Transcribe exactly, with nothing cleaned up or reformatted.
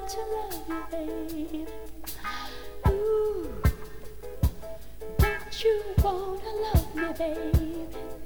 to love you, baby. Ooh, don't you wanna love me, baby?